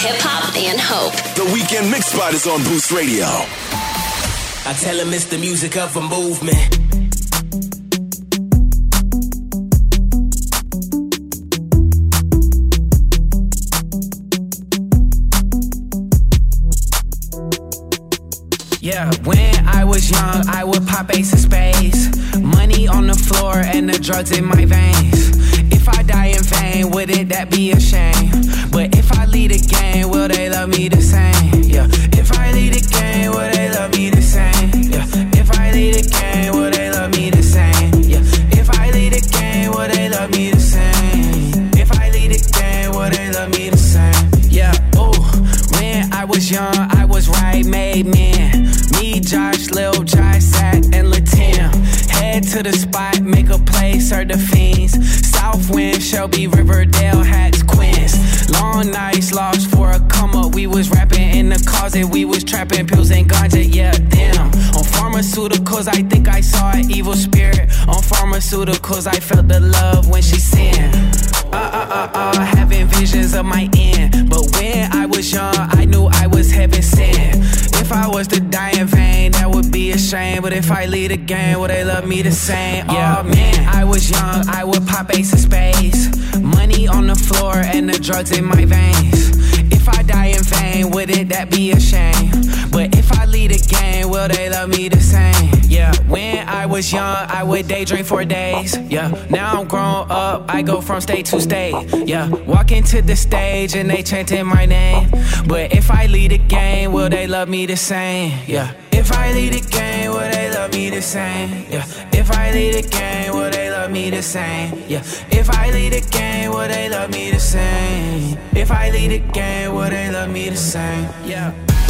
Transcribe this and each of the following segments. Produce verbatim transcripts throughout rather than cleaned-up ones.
hip-hop and hope. The Weekend Mix Spot is on Boost Radio. I tell him it's the music of a movement. Yeah, when I was young, I would pop ace of spades. Money on the floor and the drugs in my veins. If I die in vain, wouldn't that be a shame? But if I lead a game, will they love me the same? Yeah, if I lead a game, will they love me the same? Yeah, if I lead a game, will they love me the same? Yeah, if I lead a game, will they love me the same? If I lead a game, will they love me the same? Yeah, ooh, when I was young, I was right, made men. Me, Josh, Lil, Josh, Zach, and Latim. Head to the spot, make a play, serve the fiends. Southwind, Shelby, Riverdale, Hats, Queens. Long nights, lost for a come up. We was rapping in the closet, we was trapping pills and ganja, yeah, damn. On pharmaceuticals, I think I saw an evil spirit. On pharmaceuticals, I felt the love when she sang. Uh, uh, uh, uh, having visions of my end. But when I was young, I knew I was heaven sent. If I was to die in vain, that would be a shame. But if I lead a game, will they love me the same? Yeah, oh, man, I was young, I would pop ace of spades. Money on the floor and the drugs in my veins. If I die in vain, wouldn't that be a shame? But if I lead a game, will they love me the same? Yeah, when I was young, I would daydream for days. Yeah, now I'm grown up, I go from state to state. Yeah, walk into the stage and they chanting my name. But if I lead a game, will they love me the same? Yeah, if I lead a game, will they love me the same? Yeah, if I lead a game, will they love me the same? Yeah, if I lead a game, will they love me the same? If I lead a game, will they love me the same? Yeah.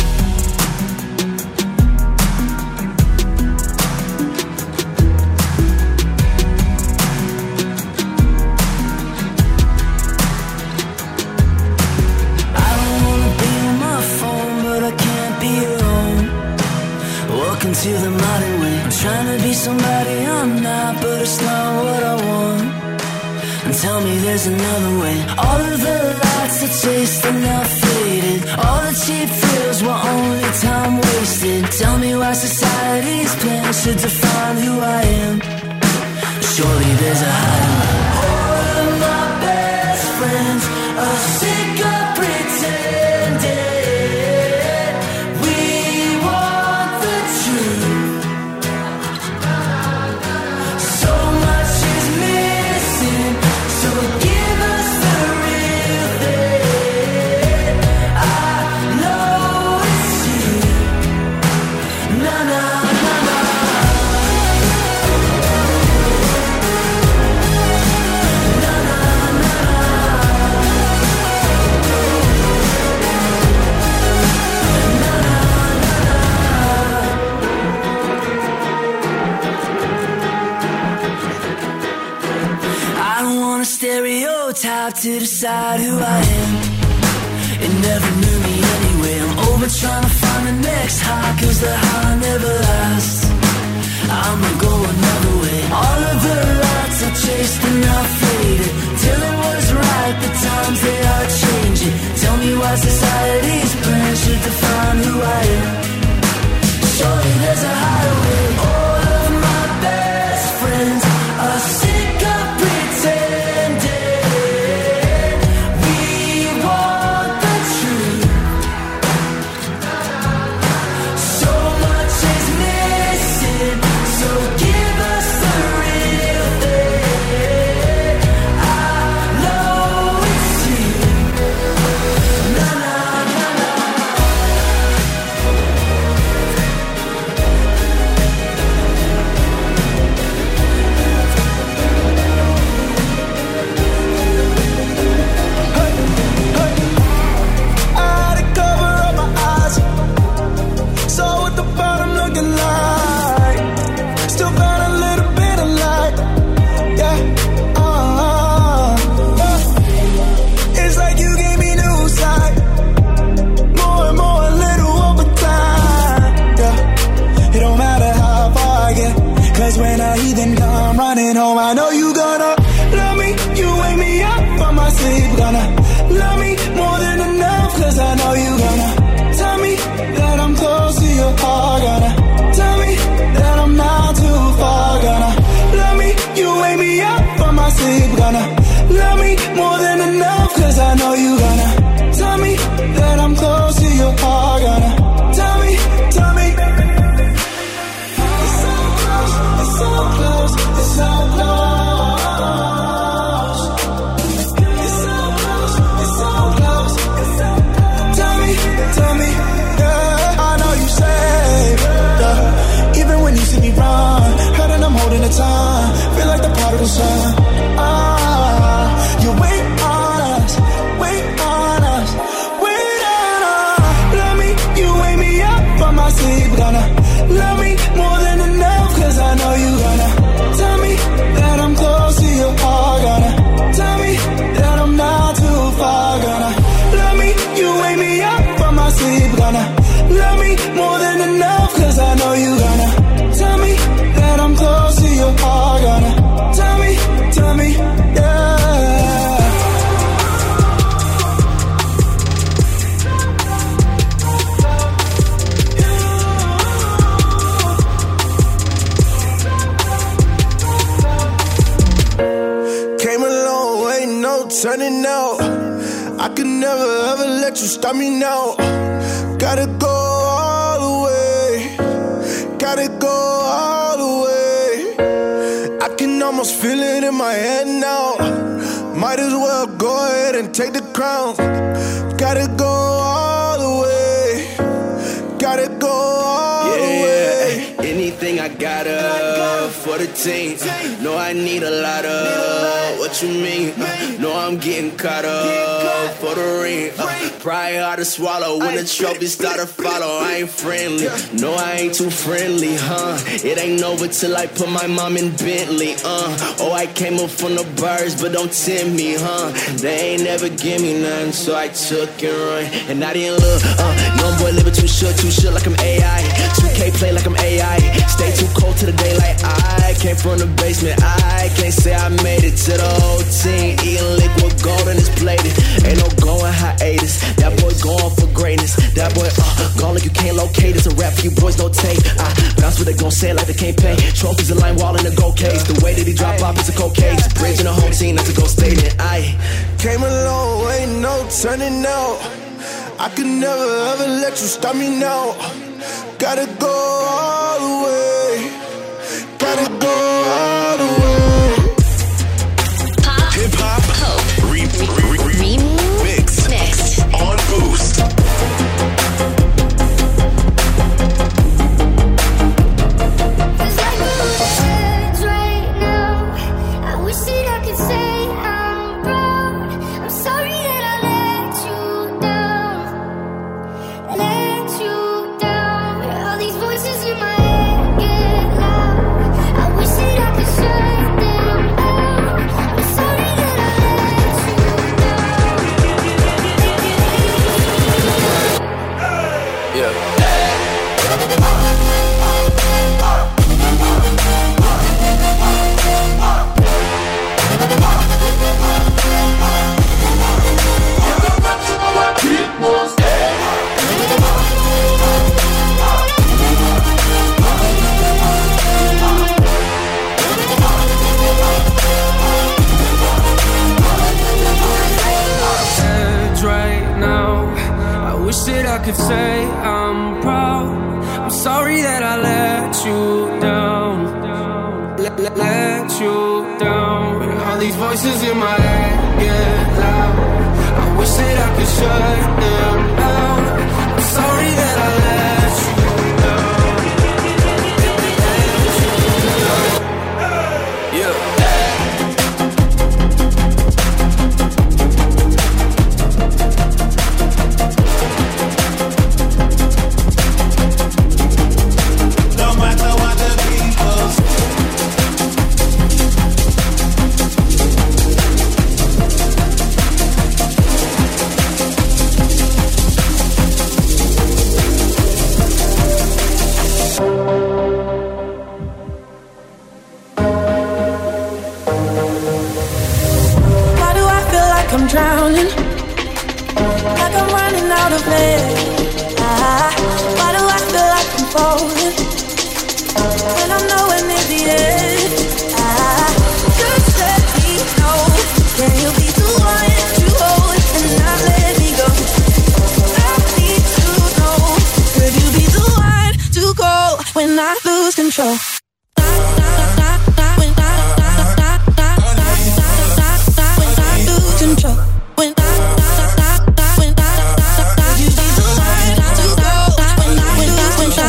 To the modern way, I'm trying to be somebody I'm not, but it's not what I want. And tell me there's another way. All of the lights I chased are now faded. All the cheap thrills were only time wasted. Tell me why society's plans should define who I am. Surely there's a higher way. All of my best friends are sick of pretending. Stereotype to decide who I am. It never knew me anyway. I'm over trying to find the next high, cause the high never lasts. I'ma go another way. All of the lights I chased are now faded. Till it was right, the times they are changing. Tell me why society's plans should define who I am. Surely there's a higher way. All of my best friends are sick of pretending. you wake me up from my sleep. Gonna love me more than enough, cause I know you gonna tell me that I'm close to your heart. Gonna tell me, tell me, yeah. Came a long way, no turning out. I could never ever let you stop me now. Gotta go all the way. Gotta go all the way. I can almost feel it in my head now. Might as well go ahead and take the crown. Gotta go all the way. Gotta go all yeah, the way. Anything I gotta for the team. No, I need a lot of what you mean. Uh, no, I'm getting caught up for the ring. Uh, pride hard to swallow when the trophies start to follow. I ain't friendly. No, I ain't too friendly, huh? It ain't over till I put my mom in Bentley, uh. Oh, I came up from the birds, but don't tempt me, huh? They ain't never give me nothing, so I took and run. And I didn't look, uh. Young boy living too short, too short like I'm A I. two K play like I'm A I. Stay too cold to the daylight. I came from the basement. I can't say I made it to the whole team. Eating liquid gold and it's plated. Ain't no going hiatus. That boy going for greatness. That boy uh, gone like you can't locate. It's a rap for you boys, no tape. I bounce what they gon' say like they can't pay. Trophies a line wall in a gold case. The way that he drop off is a cold case. Bridge in the whole team, that's a gold statement. I came a long way, no turning out. I could never ever let you stop me now. Gotta go all the way. Gotta go all the way. Pop, hip hop, hope, re- re- re- re- mix, mixed on Boost. Could say I'm proud. I'm sorry that I let you down. Let, let, let you down. All these voices in my head get loud. I wish that I could shut them out. I'm sorry that I let you down. Yeah. I'm drowning, like I'm running out of air. Ah, why do I feel like I'm falling when I'm nowhere near the edge? Ah, just let me know, can you be the one to hold and not let me go? I need to know, could you be the one to go when I lose control? Control. When I, when I, you be the one to go. When I, when I, when I,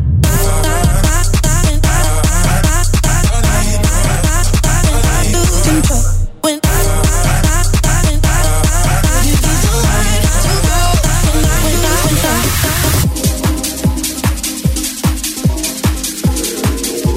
when I lose control. When I, when I, you be the one to go. When I, when I, when I.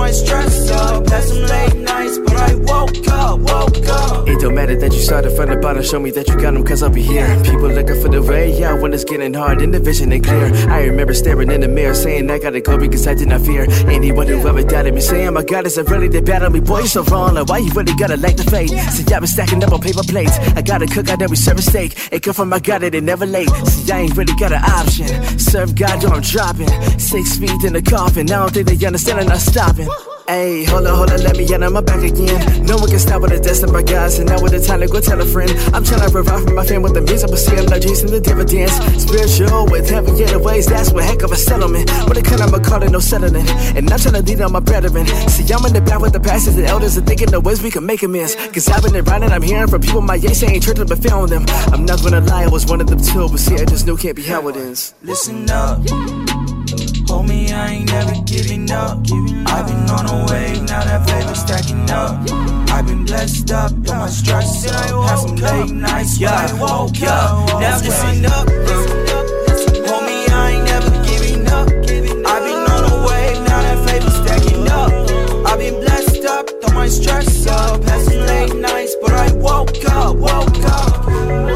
my stress up. Had some late nights, but I woke up, woke up. It don't matter that you started from the bottom, show me that you got them, cause I'll be here. People looking for the way out when it's getting hard and the vision ain't clear. I remember staring in the mirror saying I gotta go because I did not fear anyone who ever doubted me, saying my God, is it really that bad on me? Boy, you're so wrong, like why you really gotta like the fate? See, I've been stacking up on paper plates, I gotta cook out every service steak. It come from my God that it never late. See, I ain't really got an option, serve God or I'm dropping. Six feet in the coffin, I don't think they understand I'm not stopping. Ayy, hold on, hold on, let me get on my back again. No one can stop with the destiny of my guys, and now with the time to go tell a friend. I'm trying to provide for my family with the music, but see I'm not chasing the dividends. Spiritual with heaven, yeah, the ways, that's one heck of a settlement. What it kind of call it, no settling. And I'm trying to lead on my brethren. See, I'm in the back with the pastors and elders and thinking the ways we can make amends. Cause I've been around and I'm hearing from people my age saying church, but failing them. I'm not gonna lie, I was one of them too, but see, I just knew can't be how it ends. Listen up, homie, I ain't never giving up. I've been on a wave, now that flavor stacking up. I've been blessed up, put my stress up. Had some late nights, yeah, I woke up. Now listen up, homie, I ain't never giving up. I've been on a wave, now that flavor stacking up. I've been blessed up, throw my stress up. Had some late nights, but I woke up, woke up.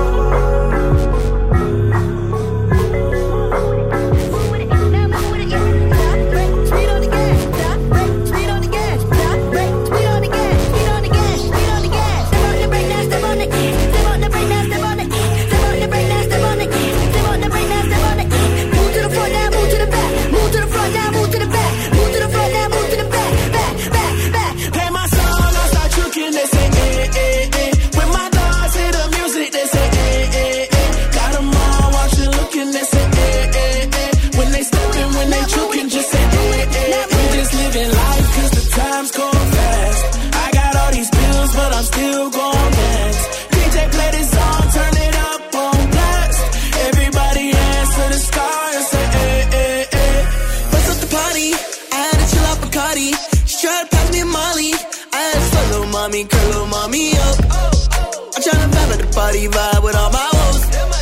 Party vibe with all my hoes.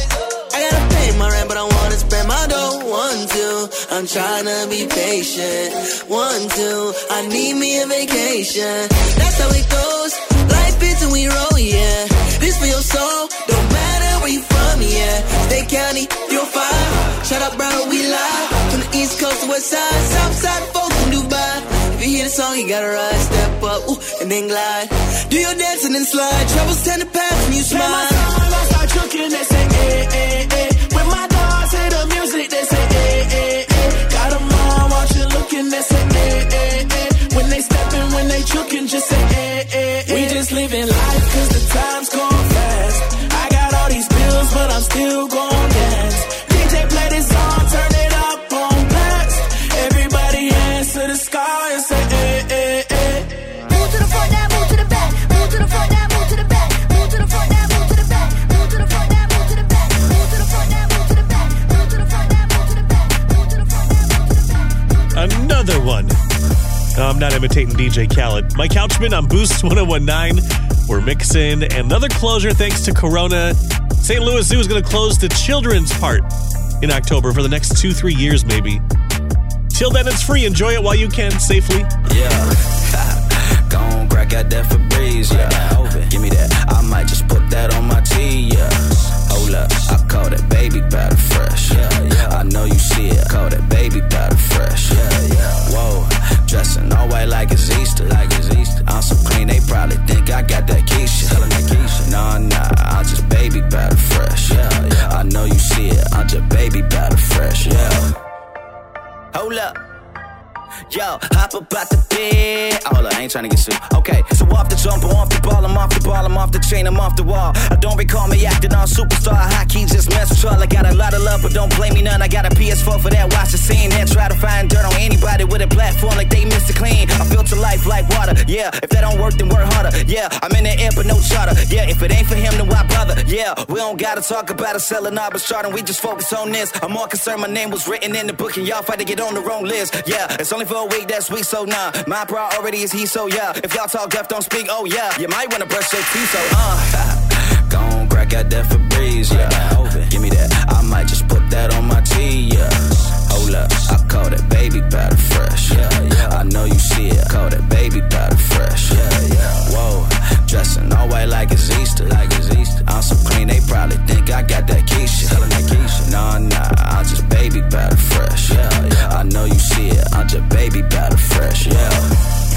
I gotta pay my rent, but I wanna spend my dough. One, two, I'm tryna be patient. One, two, I need me a vacation. That's how it goes. Life is and we roll, yeah. This for your soul, don't matter where you from, yeah. State County, three oh five. Shut up, bro, we live. From the East Coast to West Side, South Side, folks in Dubai. If you hear the song, you gotta ride, step up, ooh, and then glide. Do your dance and then slide. Troubles tend to pass when you smile. Play my song, I start choking, they say, eh, eh, eh. When my dogs hear the music, they say, eh, eh, eh. Got them all watching, looking, they say, eh, eh, eh. When they steppin', when they choking, just say, eh, eh, eh. We just living life, cause the time's going fast. I got all these bills, but I'm still gon' dance. D J play this song, turn it up on blast. Everybody hands to the sky and say, eh, eh, eh. Move to the front, now move to the back. Move to the front, now move to the back. Move to the front, now move to the back. Move to the front, now move to the back. Move to the front, now move to the back. Move to the front, now move to the back. Move to the front, now move to the back. Another one. No, I'm not imitating D J Khaled. Mike Couchman on Boost one oh one nine. We're mixing another closure thanks to Corona. Saint Louis Zoo is going to close the children's part in October for the next two, three years maybe. Till then, it's free. Enjoy it while you can safely. Yeah. Go on, crack out that Febreze, yeah. Give me that. I might just put that on my tea, yeah. Hold up, I call that baby powder fresh, yeah, yeah. I know you see it, call that baby powder fresh, yeah, yeah. Whoa, dressing all white like it's Easter, like it's Easter. I'm so clean, they probably think I got that Keisha, tell them that Keisha. Nah, nah, I'm just baby powder fresh, yeah, yeah. I know you see it, I'm just baby powder fresh, yeah. Hold up. Yo, hop up out the bed. Oh, hold up, I ain't trying to get sued. Okay, so off the jump, off the ball, I'm off the ball, I'm off the chain, I'm off the wall. I don't recall me acting on superstar. Hockey just mess with y'all. I got a lot of love, but don't blame me none. I got a P S four for that. Watch the scene and try to find dirt on anybody with a platform like they Mister Clean. I built a life like water. Yeah, if that don't work, then work harder. Yeah, I'm in the air, but no charter. Yeah, if it ain't for him, then why bother? Yeah, we don't gotta talk about it, selling our chart, and we just focus on this. I'm more concerned my name was written in the book, and y'all fight to get on the wrong list. Yeah, it's only for a week, that's weak, so nah. My priority is he, so yeah. If y'all talk deaf, don't speak, oh yeah. You might wanna brush your teeth, so uh. Go on, crack out that Febreze, yeah. Give me that. I might just put that on my tea, yeah. Hold up, I call that baby powder fresh, yeah, yeah. I know you see it. call that baby powder fresh. Yeah, yeah. Whoa, dressing all white like it's Easter. Like it's Easter. I'm so clean, they probably think I got that Keisha. Tellin' that Keisha. Nah, nah, I'm just baby powder fresh. Yeah, yeah. I know you see it. I'm just baby powder fresh. Yeah.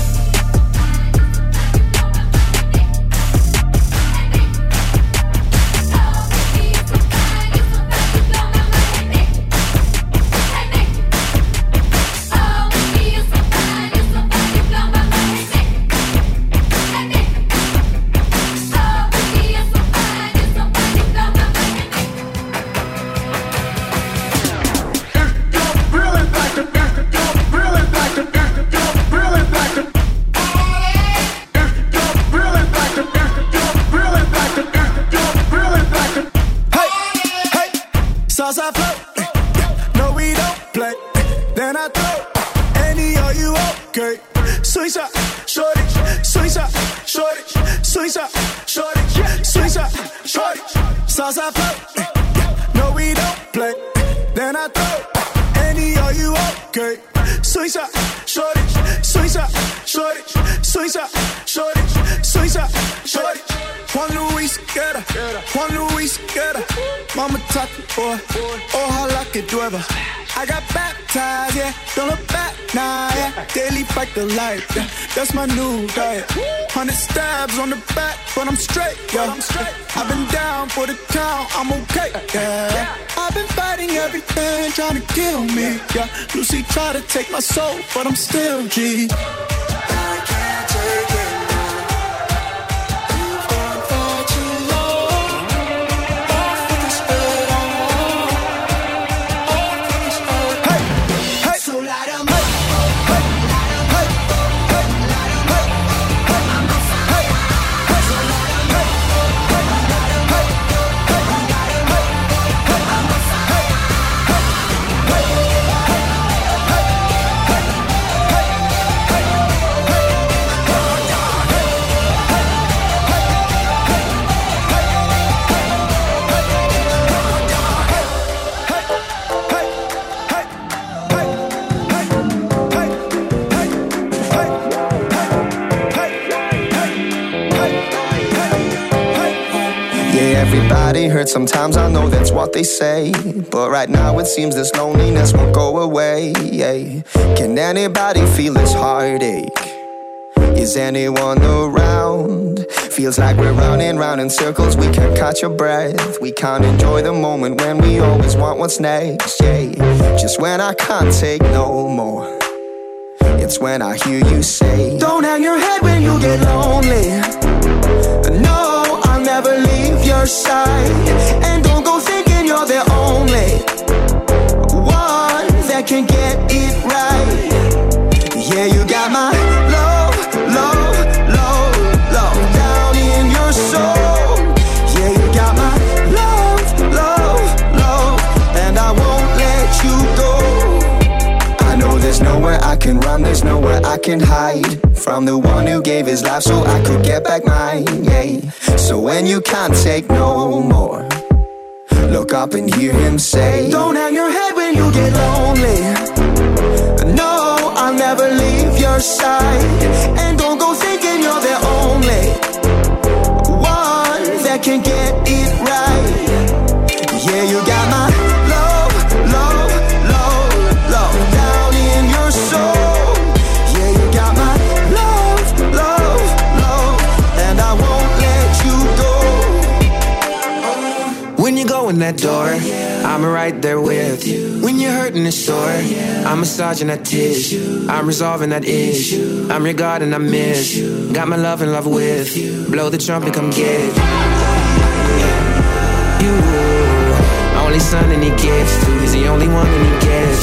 I got baptized, yeah, don't look back, nah, yeah. Daily fight the light, yeah, that's my new diet. Hundred stabs on the back, but I'm straight, yeah. I've been down for the count, I'm okay, yeah. I've been fighting everything, trying to kill me, yeah. Lucy tried to take my soul, but I'm still G. I can't take it. Everybody hurts sometimes, I know that's what they say. But right now it seems this loneliness won't go away. Can anybody feel this heartache? Is anyone around? Feels like we're running round in circles, we can't catch a breath. We can't enjoy the moment when we always want what's next. Yeah, just when I can't take no more, it's when I hear you say, don't hang your head when you get lonely. No, I'll never leave your side. And don't go thinking you're the only one that can get it right. Yeah, you got my love, love, love, love down in your soul. Yeah, you got my love, love, love, and I won't let you go. I know there's nowhere I can run, there's nowhere I can hide from the one who gave his life so I could get back mine, yeah. So when you can't take no more, look up and hear him say, don't hang your head when you get lonely. No, I'll never leave your side. And don't go thinking you're the only one that can get it right. Yeah, you got my love, love, love, love down in your soul. Yeah, you got my love, love, love, and I won't let you go. When you go in that door, I'm right there with you. When you're hurting and sore, I'm massaging that tissue. I'm resolving that issue. I'm your God and I miss you. Got my love and love with you. Blow the trumpet, come get it. You, only son and he gets to. He's the only one and he gets.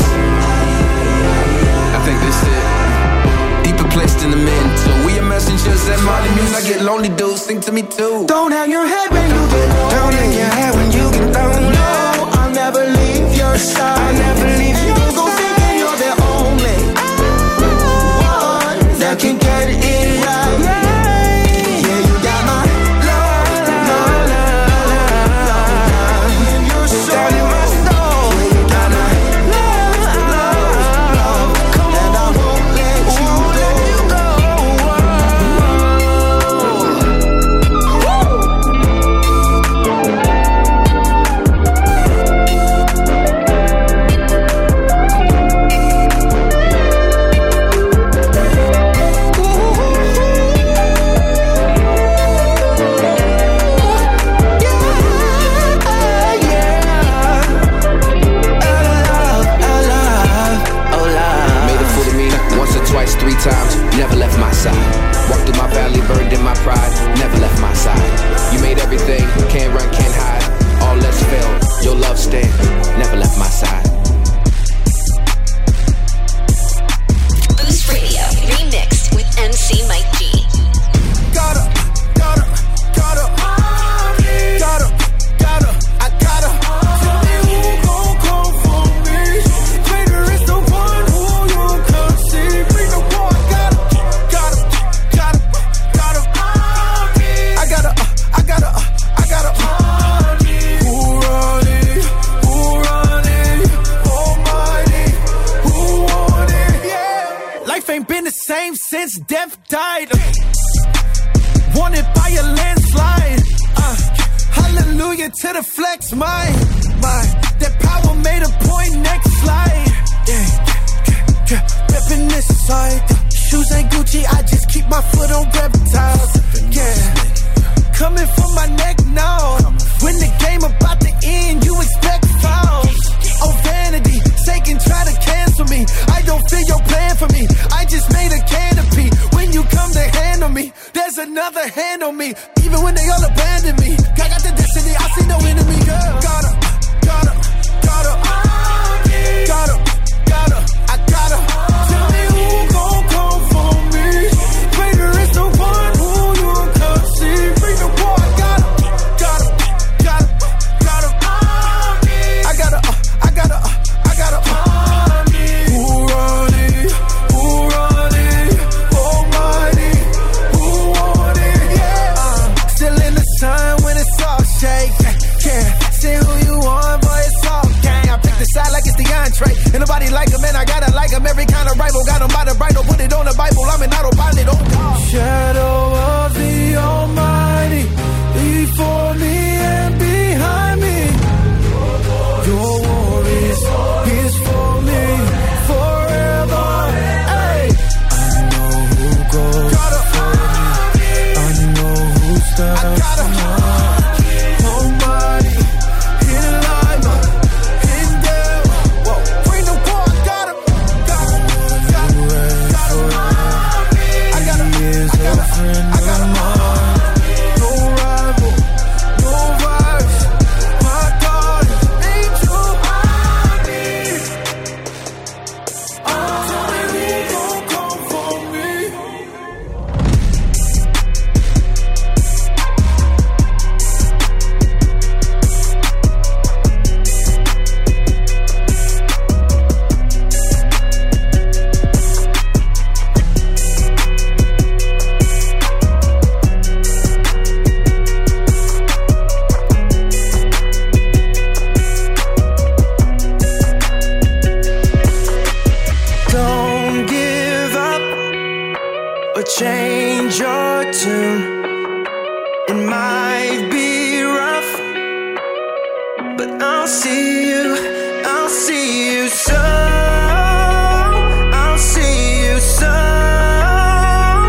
I think that's it. Deeper placed in the mental. We are messengers that Marley Muse. I get lonely, dude. Sing to me too. Don't hang your head when you get lonely. Don't hang your head when you get lonely. No, I'll never leave your side. I'll never leave you. Don't go thinking you're the only one that can get it right. Yeah, you got my love, love, love, love in your soul. Down in my soul. Yeah, you got my love, love, love, and I won't let you go. my side. Walked through my valley, burned in my pride, never left my side. You made everything, can't run, can't hide. All else failed, your love stand, never left my side. Boost Radio, remixed with M C Mike G. Gotta, gotta, gotta, gotta, gotta, I gotta. Tell me who gon' come for me. Greater is the one who you can see. Bring the war, gotta, gotta, gotta, gotta. I gotta, uh, I gotta, uh, I gotta. Uh, who run it? Who run it? Almighty, who want it? Yeah. Life ain't been the same since death died. Wanted by a landslide. Uh, hallelujah to the flex, my, my. That power made a point, next slide. Yeah, yeah, yeah. Reppin' this side. Shoes ain't Gucci, I just keep my foot on reptiles. Yeah, coming for my neck now. When the game about to end, you expect fouls. Oh, vanity, Satan try to cancel me. I don't feel your plan for me. I just made a canopy. When you come to handle me, there's another hand on me. Even when they all abandon me, I got the destiny, I see no enemy, girl. Gotta, gotta, gotta, gotta, gotta, I gotta. Tell me who gon' come for me. Greater is the one who you can see. Bring the war, gotta, gotta, gotta, gotta. I gotta, uh, I gotta, uh, I gotta. Uh, who run it? Who run it? Almighty, who want it? Yeah. Uh, still in the sun when it's all shake. Yeah, say who you want, boy, it's all gang. I pick the side like it's the entree. Ain't nobody like him, and I gotta like him. Every kind of rival, got him by the bridle. Put it on the Bible, I'm an autopilot. Oh, God. Shadow of the Almighty, before me and behind me. Your war is, is for me forever. Hey, I know who goes gotta, for me. I know who stands. I gotta, Almighty, in life, in death. Whoa, bring the war, gotta, gotta, gotta, gotta. I gotta, I gotta, I gotta. No rival, no vice. My God, angel, I need. Tell me who gon' come for me. Don't give up or change your tune. It might be rough, but I'll see you, I'll see you soon. I'll see you soon.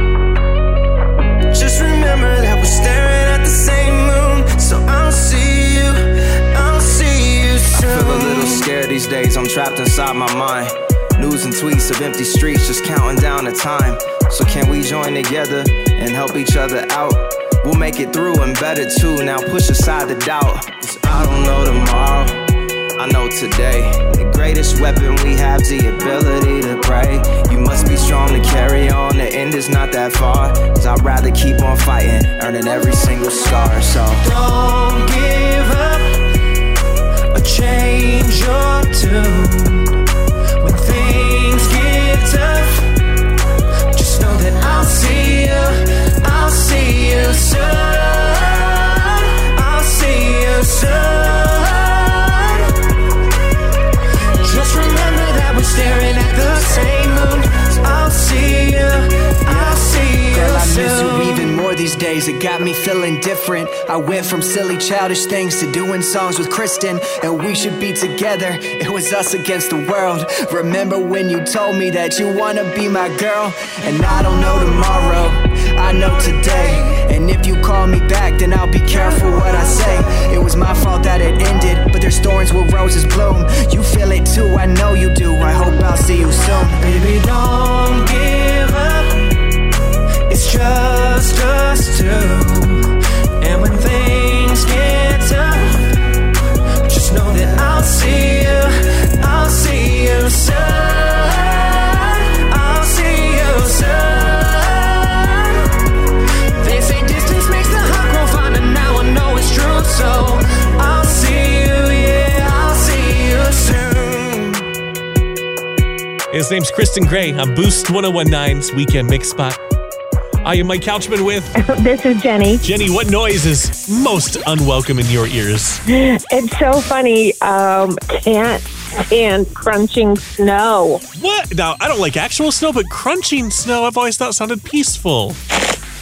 Just remember that we're staring at the same moon. So I'll see you, I'll see you soon. I feel a little scared these days, I'm trapped inside my mind. News and tweets of empty streets just counting down the time. So can we join together and help each other out? We'll make it through and better too. Now push aside the doubt. 'Cause I don't know tomorrow, I know today. The greatest weapon we have is the ability to pray. You must be strong to carry on, the end is not that far. 'Cause I'd rather keep on fighting, earning every single scar. So Don't give up or change your tune. When things get tough, just know that I'll see you, I'll see you soon. I'll see you soon. Just remember that we're staring at the same moon. So I'll see you, I'll see you Girl, I soon. miss you even more these days. It got me feeling different. I went from silly childish things to doing songs with Kristen, and we should be together. It was us against the world. Remember when you told me that you wanna be my girl? And I don't know tomorrow, I know today. And if you call me back, then I'll be careful what I say. It was my fault that it ended, but there's thorns where roses bloom. You feel it too, I know you do. I hope I'll see you soon. Baby, don't give up His name's Kristen Gray on Boost ten nine's Weekend Mix Spot. I am Mike Couchman with... This is Jenny. Jenny, what noise is most unwelcome in your ears? It's so funny. Um, can't stand crunching snow. What? Now, I don't like actual snow, but crunching snow I've always thought sounded peaceful.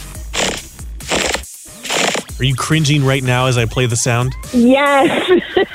Are you cringing right now as I play the sound? Yes.